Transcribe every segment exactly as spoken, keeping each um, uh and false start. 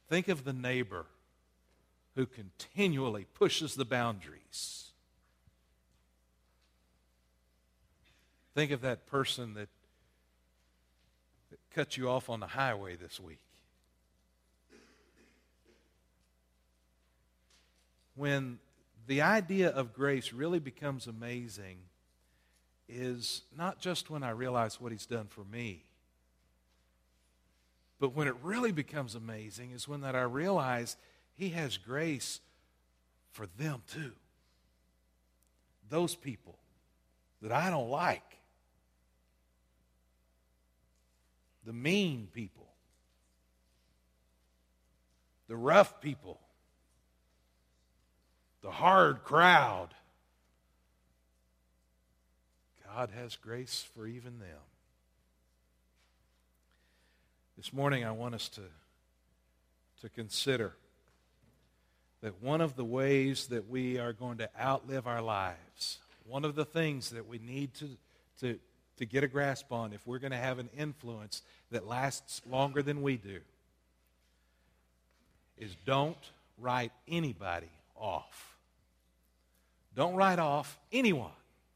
Think of the neighbor who continually pushes the boundaries. Think of that person that, that cut you off on the highway this week. When the idea of grace really becomes amazing is not just when I realize what He's done for me, but when it really becomes amazing is when that I realize He has grace for them too. Those people that I don't like. The mean people. The rough people. The hard crowd. God has grace for even them. This morning I want us to, to consider that one of the ways that we are going to outlive our lives, one of the things that we need to, to, to get a grasp on if we're going to have an influence that lasts longer than we do, is don't write anybody off. Don't write off anyone.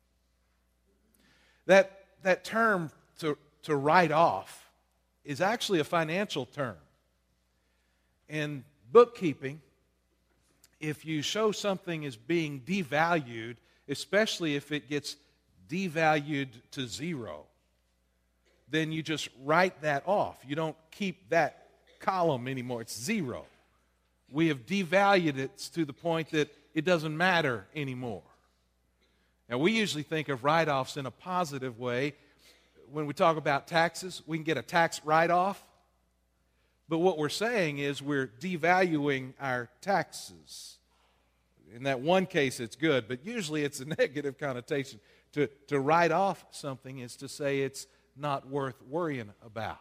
That, that term to, to write off is actually a financial term. In bookkeeping, if you show something as being devalued, especially if it gets devalued to zero, then you just write that off. You don't keep that column anymore. It's zero. We have devalued it to the point that it doesn't matter anymore. Now, we usually think of write-offs in a positive way. When we talk about taxes, we can get a tax write-off. But what we're saying is we're devaluing our taxes. In that one case, it's good, but usually it's a negative connotation. To, to write off something is to say it's not worth worrying about.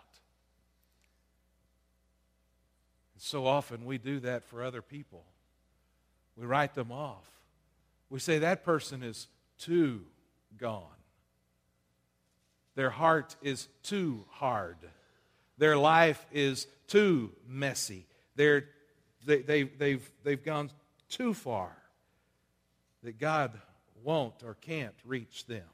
So often we do that for other people. We write them off. We say that person is too gone. Their heart is too hard. Their life is too messy. They're, they, they, they've, they've gone too far that God won't or can't reach them.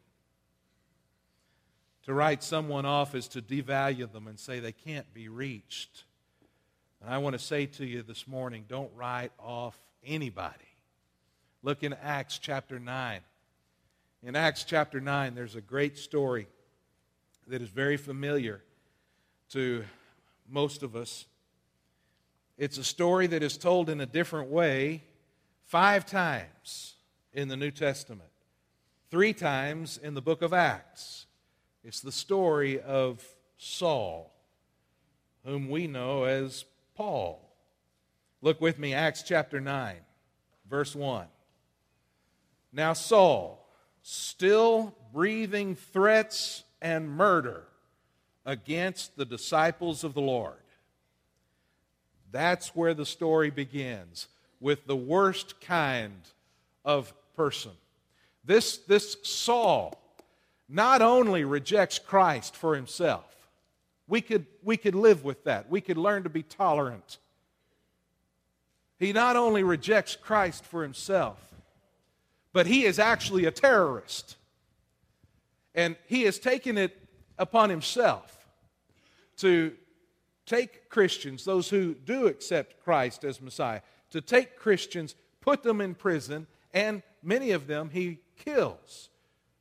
To write someone off is to devalue them and say they can't be reached. And I want to say to you this morning, don't write off anybody. Look in Acts chapter nine. In Acts chapter nine, there's a great story that is very familiar to most of us. It's a story that is told in a different way five times in the New Testament, three times in the book of Acts. It's the story of Saul, whom we know as Paul. Look with me, Acts chapter nine, verse one. Now Saul, still breathing threats and murder against the disciples of the Lord. That's where the story begins, with the worst kind of person. This, this Saul not only rejects Christ for himself. We could, we could live with that. We could learn to be tolerant. He not only rejects Christ for himself, but he is actually a terrorist. And he has taken it upon himself to take Christians, those who do accept Christ as Messiah, to take Christians, put them in prison, and many of them he kills.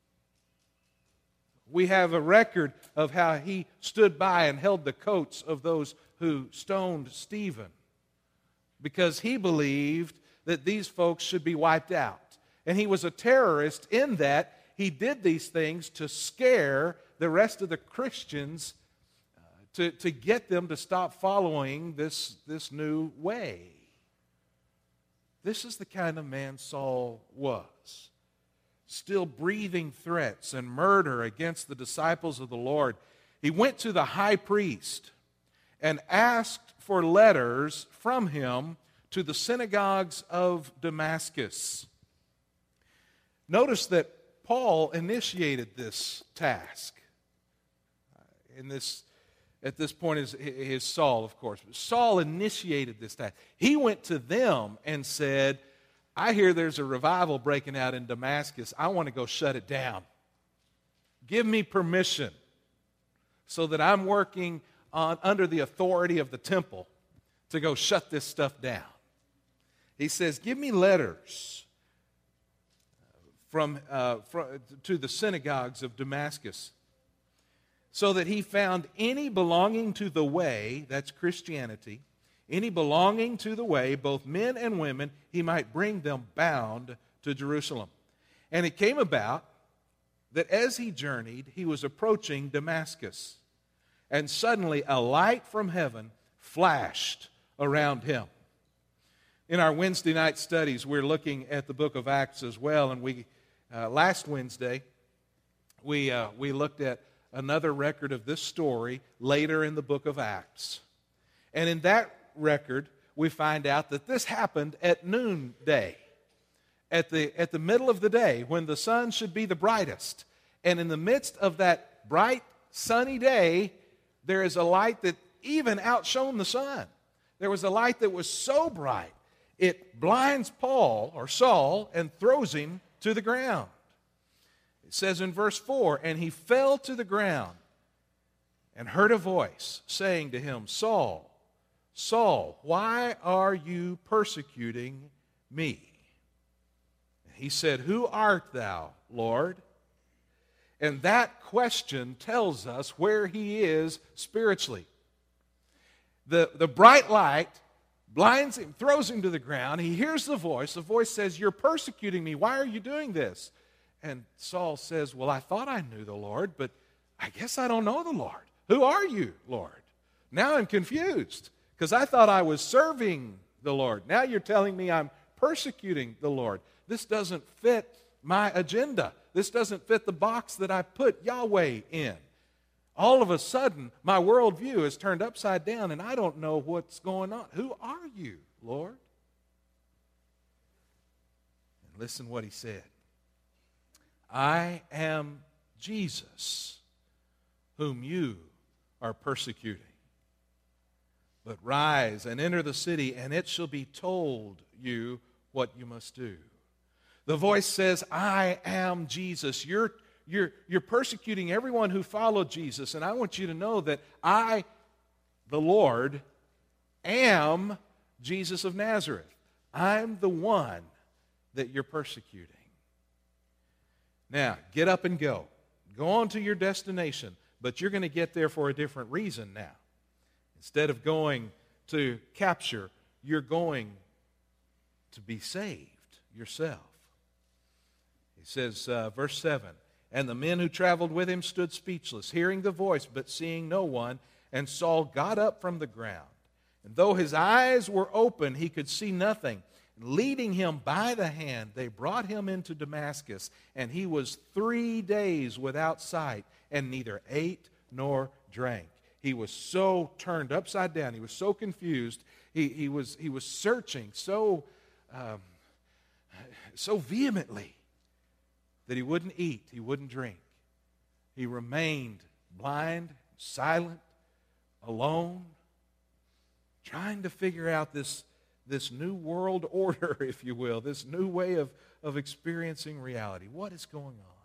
We have a record of how he stood by and held the coats of those who stoned Stephen because he believed that these folks should be wiped out. And he was a terrorist in that he did these things to scare the rest of the Christians, uh, to, to get them to stop following this, this new way. This is the kind of man Saul was. Still breathing threats and murder against the disciples of the Lord. He went to the high priest and asked for letters from him to the synagogues of Damascus. Notice that Paul initiated this task. In this, at this point is, is Saul, of course. Saul initiated this task. He went to them and said, I hear there's a revival breaking out in Damascus. I want to go shut it down. Give me permission so that I'm working on, under the authority of the temple to go shut this stuff down. He says, give me letters from, uh, from to the synagogues of Damascus, so that he found any belonging to the way, that's Christianity, any belonging to the way, both men and women, he might bring them bound to Jerusalem. And it came about that as he journeyed, he was approaching Damascus, and suddenly a light from heaven flashed around him. In our Wednesday night studies, we're looking at the book of Acts as well, and we uh, last Wednesday we uh, we looked at another record of this story later in the book of Acts. And in that record, we find out that this happened at noonday, at the at the middle of the day, when the sun should be the brightest. And in the midst of that bright, sunny day, there is a light that even outshone the sun. There was a light that was so bright, it blinds Paul, or Saul, and throws him to the ground. It says in verse four, and he fell to the ground and heard a voice saying to him, Saul, Saul, why are you persecuting me? He said, who art thou, Lord? And that question tells us where he is spiritually. The, the bright light blinds him, throws him to the ground. He hears the voice. The voice says, you're persecuting me. Why are you doing this? And Saul says, well, I thought I knew the Lord, but I guess I don't know the Lord. Who are you, Lord? Now I'm confused because I thought I was serving the Lord. Now you're telling me I'm persecuting the Lord. This doesn't fit my agenda. This doesn't fit the box that I put Yahweh in. All of a sudden, my worldview is turned upside down, and I don't know what's going on. Who are you, Lord? And listen what he said. I am Jesus, whom you are persecuting. But rise and enter the city, and it shall be told you what you must do. The voice says, I am Jesus. You're, you're, you're persecuting everyone who followed Jesus, and I want you to know that I, the Lord, am Jesus of Nazareth. I'm the one that you're persecuting. Now, get up and go. Go on to your destination, but you're going to get there for a different reason now. Instead of going to capture, you're going to be saved yourself. He says, uh, verse seven, and the men who traveled with him stood speechless, hearing the voice, but seeing no one. And Saul got up from the ground. And though his eyes were open, he could see nothing. Leading him by the hand, they brought him into Damascus, and he was three days without sight, and neither ate nor drank. He was so turned upside down. He was so confused. He, he, was, he was searching so, um, so vehemently that he wouldn't eat, he wouldn't drink. He remained blind, silent, alone, trying to figure out this this new world order, if you will, this new way of, of experiencing reality. What is going on?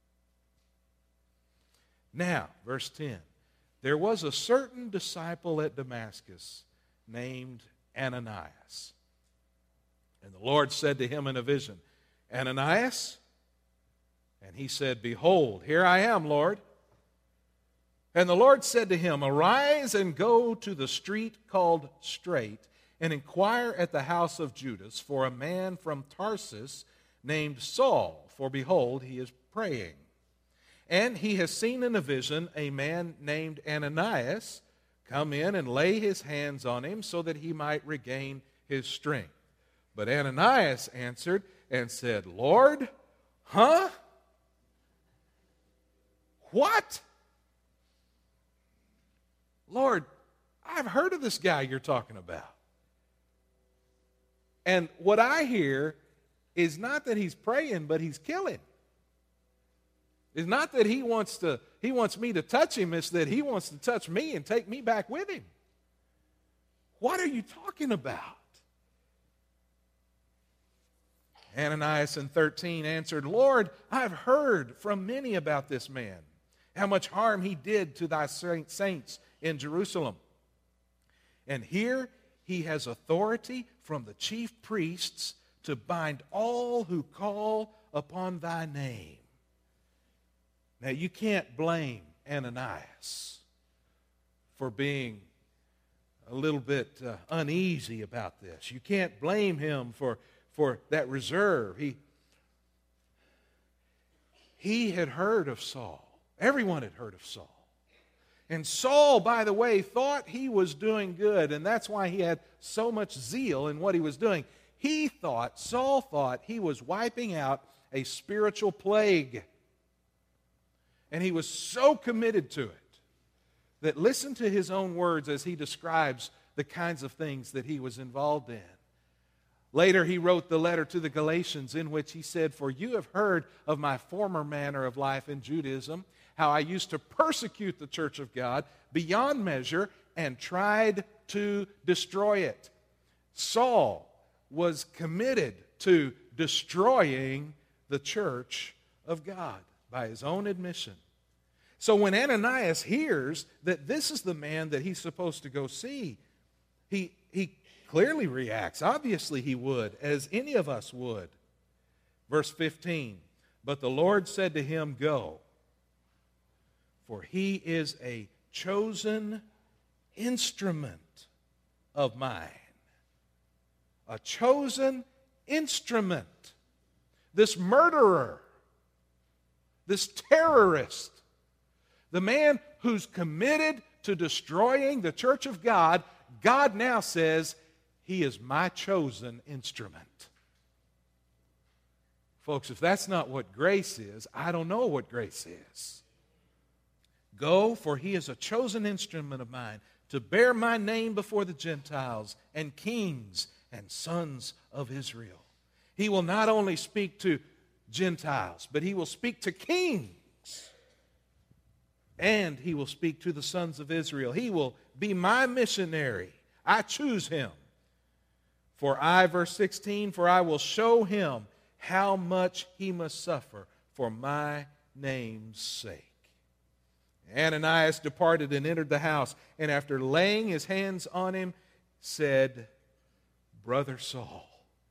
Now, verse ten. There was a certain disciple at Damascus named Ananias. And the Lord said to him in a vision, Ananias? And he said, behold, here I am, Lord. And the Lord said to him, arise and go to the street called Straight, and inquire at the house of Judas for a man from Tarsus named Saul, for behold, he is praying. And he has seen in a vision a man named Ananias come in and lay his hands on him so that he might regain his strength. But Ananias answered and said, Lord, huh? What? Lord, I've heard of this guy you're talking about. And what I hear is not that he's praying, but he's killing. It's not that he wants to, he wants me to touch him. It's that he wants to touch me and take me back with him. What are you talking about? Ananias in thirteen answered, Lord, I've heard from many about this man, how much harm he did to thy saints in Jerusalem. And here he has authority from the chief priests to bind all who call upon thy name. Now, you can't blame Ananias for being a little bit uh, uneasy about this. You can't blame him for, for that reserve. He, he had heard of Saul. Everyone had heard of Saul. And Saul, by the way, thought he was doing good, and that's why he had so much zeal in what he was doing. He thought, Saul thought, he was wiping out a spiritual plague. And he was so committed to it that listen to his own words as he describes the kinds of things that he was involved in. Later, he wrote the letter to the Galatians in which he said, For you have heard of my former manner of life in Judaism, how I used to persecute the church of God beyond measure and tried to destroy it. Saul was committed to destroying the church of God by his own admission. So when Ananias hears that this is the man that he's supposed to go see, he, he clearly reacts. Obviously he would, as any of us would. Verse fifteen, But the Lord said to him, Go, for he is a chosen instrument of mine. A chosen instrument. This murderer, this terrorist, the man who's committed to destroying the church of God, God now says, he is my chosen instrument. Folks, if that's not what grace is, I don't know what grace is. Go, for he is a chosen instrument of mine to bear my name before the Gentiles and kings and sons of Israel. He will not only speak to Gentiles, but he will speak to kings. And he will speak to the sons of Israel. He will be my missionary. I choose him. For I, verse sixteen, for I will show him how much he must suffer for my name's sake. Ananias departed and entered the house, and after laying his hands on him, said, Brother Saul.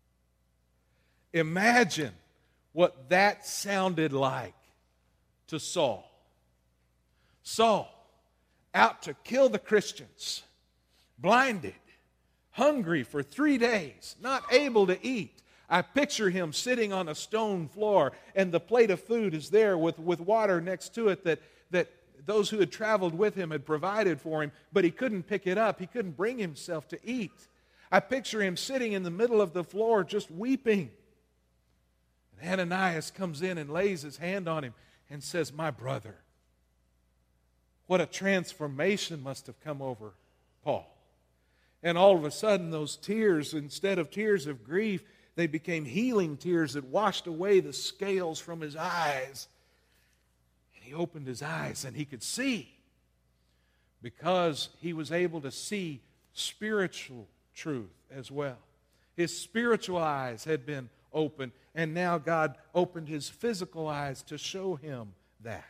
Imagine what that sounded like to Saul. Saul, out to kill the Christians, blinded, hungry for three days, not able to eat. I picture him sitting on a stone floor, and the plate of food is there with, with water next to it that, that those who had traveled with him had provided for him, but he couldn't pick it up. He couldn't bring himself to eat. I picture him sitting in the middle of the floor just weeping. And Ananias comes in and lays his hand on him and says, My brother. What a transformation must have come over Paul. And all of a sudden, those tears, instead of tears of grief, they became healing tears that washed away the scales from his eyes. And he opened his eyes and he could see, because he was able to see spiritual truth as well. His spiritual eyes had been opened, and now God opened his physical eyes to show him that.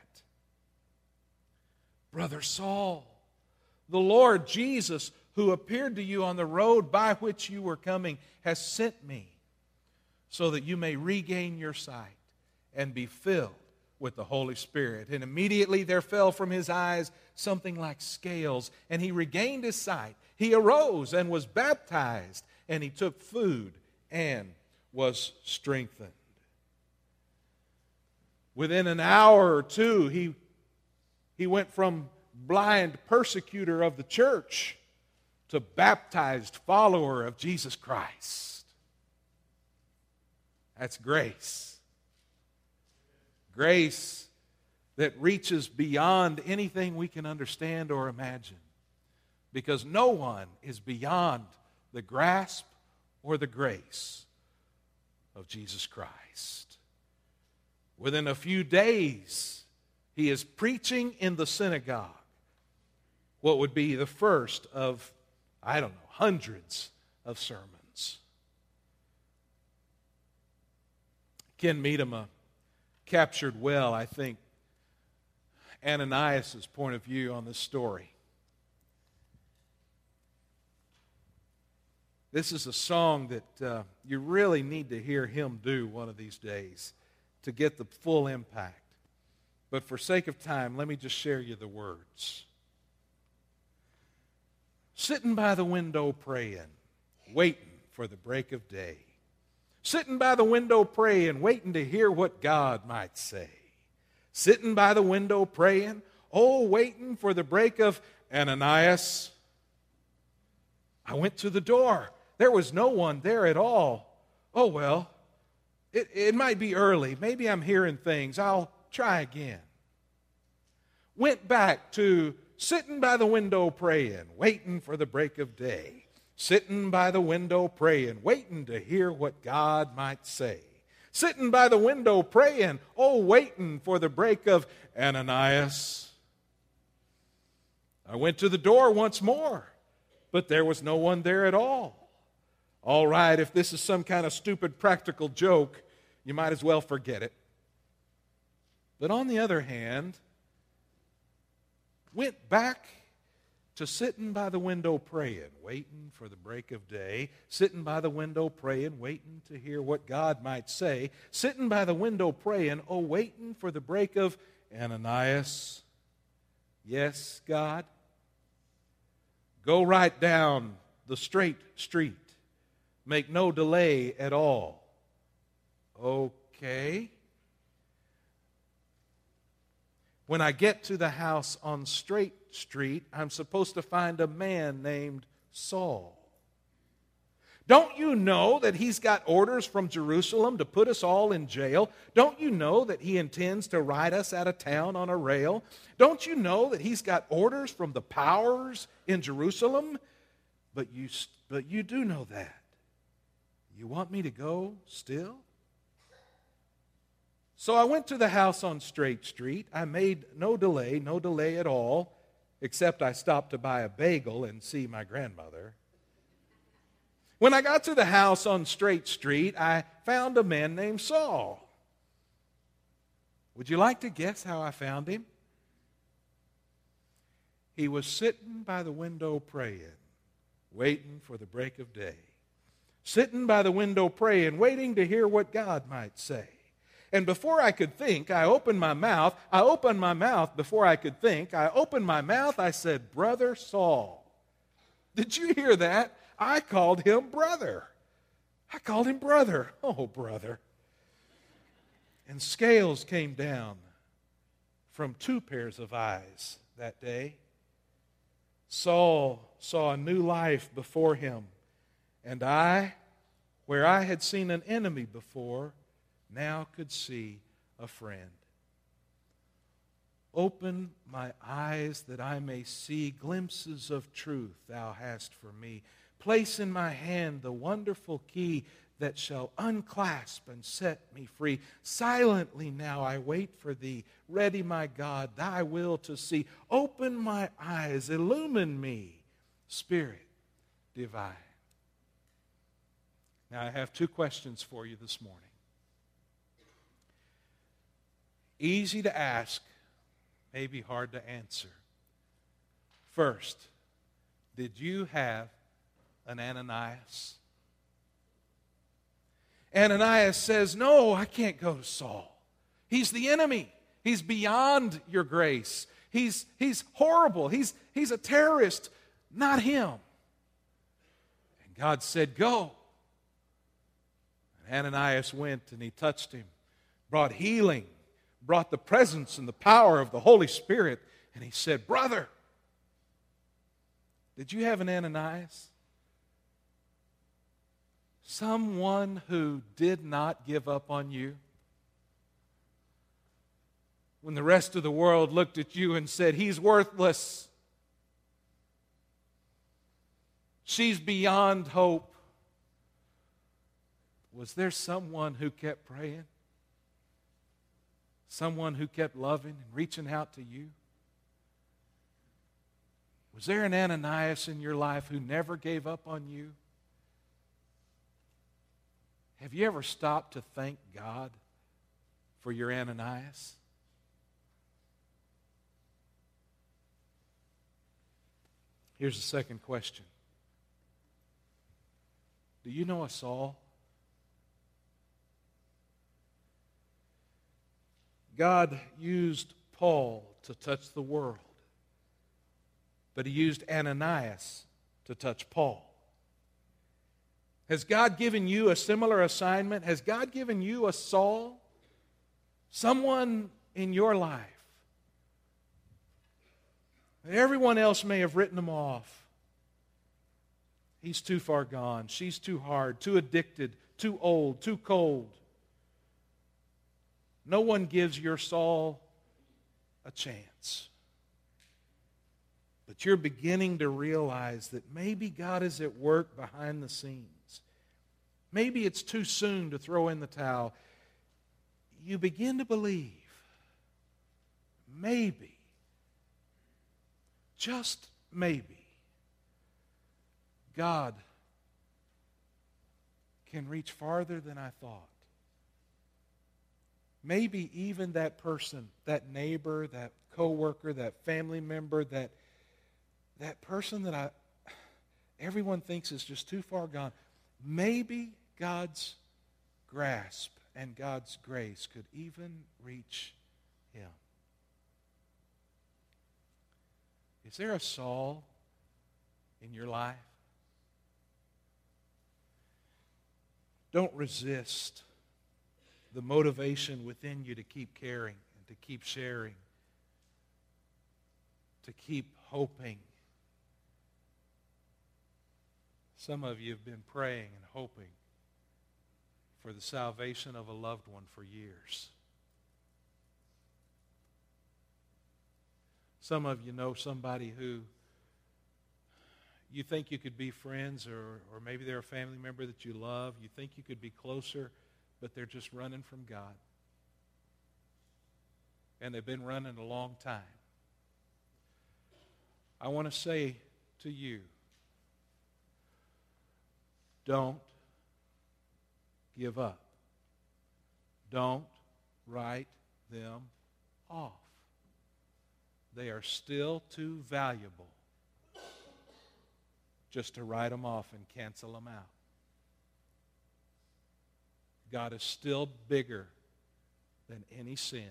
Brother Saul, the Lord Jesus, who appeared to you on the road by which you were coming, has sent me so that you may regain your sight and be filled with the Holy Spirit. And immediately there fell from his eyes something like scales, and he regained his sight. He arose and was baptized, and he took food and was strengthened. Within an hour or two, he He went from blind persecutor of the church to baptized follower of Jesus Christ. That's grace. Grace that reaches beyond anything we can understand or imagine. Because no one is beyond the grasp or the grace of Jesus Christ. Within a few days, He is preaching in the synagogue what would be the first of, I don't know, hundreds of sermons. Ken Medema captured well, I think, Ananias' point of view on this story. This is a song that uh, you really need to hear him do one of these days to get the full impact. But for sake of time, let me just share you the words. Sitting by the window praying, waiting for the break of day. Sitting by the window praying, waiting to hear what God might say. Sitting by the window praying, oh, waiting for the break of Ananias. I went to the door. There was no one there at all. Oh, well, it, it might be early. Maybe I'm hearing things. I'll try again. Went back to sitting by the window praying, waiting for the break of day. Sitting by the window praying, waiting to hear what God might say. Sitting by the window praying, oh, waiting for the break of Ananias. I went to the door once more, but there was no one there at all. All right, if this is some kind of stupid practical joke, you might as well forget it. But on the other hand, went back to sitting by the window praying, waiting for the break of day, sitting by the window praying, waiting to hear what God might say, sitting by the window praying, oh, waiting for the break of Ananias. Yes, God, go right down the straight street. Make no delay at all. Okay. When I get to the house on Straight Street, I'm supposed to find a man named Saul. Don't you know that he's got orders from Jerusalem to put us all in jail? Don't you know that he intends to ride us out of town on a rail? Don't you know that he's got orders from the powers in Jerusalem? But you, but you do know that. You want me to go still? So I went to the house on Straight Street. I made no delay, no delay at all, except I stopped to buy a bagel and see my grandmother. When I got to the house on Straight Street, I found a man named Saul. Would you like to guess how I found him? He was sitting by the window praying, waiting for the break of day. Sitting by the window praying, waiting to hear what God might say. And before I could think, I opened my mouth. I opened my mouth before I could think. I opened my mouth. I said, Brother Saul. Did you hear that? I called him brother. I called him brother. Oh, brother. And scales came down from two pairs of eyes that day. Saul saw a new life before him. And I, where I had seen an enemy before, now could see a friend. Open my eyes that I may see glimpses of truth thou hast for me. Place in my hand the wonderful key that shall unclasp and set me free. Silently now I wait for thee. Ready, my God, thy will to see. Open my eyes, illumine me, Spirit divine. Now I have two questions for you this morning. Easy to ask, maybe hard to answer. First, did you have an Ananias? Ananias says, no, I can't go to Saul. He's the enemy. He's beyond your grace. He's, he's horrible. He's, he's a terrorist. Not him. And God said, go. And Ananias went and he touched him, brought healing, brought the presence and the power of the Holy Spirit. And he said, brother, did you have an Ananias? Someone who did not give up on you? When the rest of the world looked at you and said, he's worthless. She's beyond hope. Was there someone who kept praying? Someone who kept loving and reaching out to you? Was there an Ananias in your life who never gave up on you? Have you ever stopped to thank God for your Ananias? Here's the second question. Do you know a Saul? God used Paul to touch the world, but He used Ananias to touch Paul. Has God given you a similar assignment? Has God given you a Saul? Someone in your life. Everyone else may have written them off. He's too far gone. She's too hard, too addicted, too old, too cold. No one gives your Saul a chance. But you're beginning to realize that maybe God is at work behind the scenes. Maybe it's too soon to throw in the towel. You begin to believe, maybe, just maybe, God can reach farther than I thought. Maybe even that person, that neighbor, that coworker, that family member, that, that person that I, everyone thinks is just too far gone. Maybe God's grasp and God's grace could even reach him. Is there a Saul in your life? Don't resist the motivation within you to keep caring and to keep sharing, to keep hoping. Some of you have been praying and hoping for the salvation of a loved one for years. Some of you know somebody who you think you could be friends, or, or maybe they're a family member that you love. You think you could be closer, but they're just running from God. And they've been running a long time. I want to say to you, don't give up. Don't write them off. They are still too valuable just to write them off and cancel them out. God is still bigger than any sin.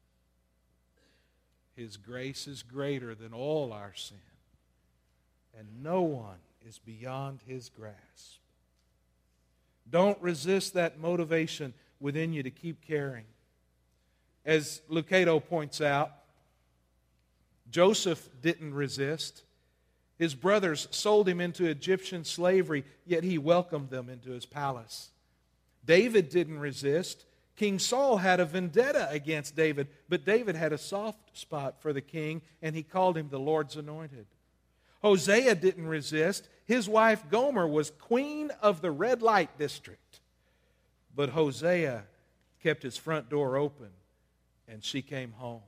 His grace is greater than all our sin. And no one is beyond His grasp. Don't resist that motivation within you to keep caring. As Lucado points out, Joseph didn't resist. His brothers sold him into Egyptian slavery, yet he welcomed them into his palace. David didn't resist. King Saul had a vendetta against David, but David had a soft spot for the king, and he called him the Lord's anointed. Hosea didn't resist. His wife Gomer was queen of the red light district. But Hosea kept his front door open, and she came home.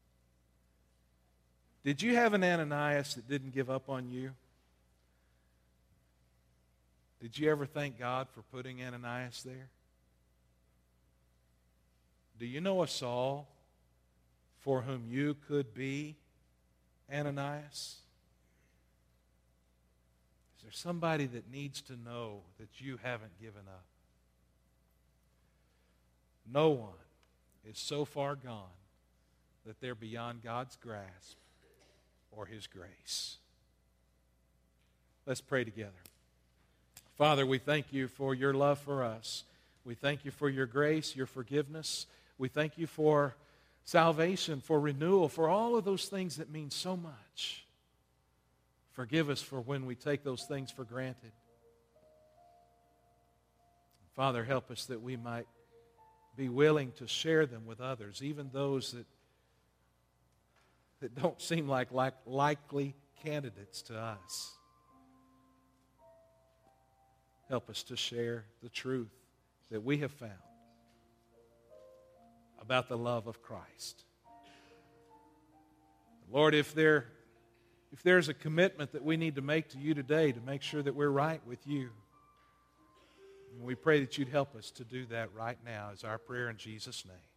Did you have an Ananias that didn't give up on you? Did you ever thank God for putting Ananias there? Do you know a Saul for whom you could be Ananias? Is there somebody that needs to know that you haven't given up? No one is so far gone that they're beyond God's grasp or His grace. Let's pray together. Father, we thank you for your love for us. We thank you for your grace, your forgiveness. We thank you for salvation, for renewal, for all of those things that mean so much. Forgive us for when we take those things for granted. Father, help us that we might be willing to share them with others, even those that, that don't seem like, like likely candidates to us. Help us to share the truth that we have found. about the love of Christ. Lord, if there, if there's a commitment that we need to make to you today to make sure that we're right with you, we pray that you'd help us to do that right now is our prayer in Jesus' name.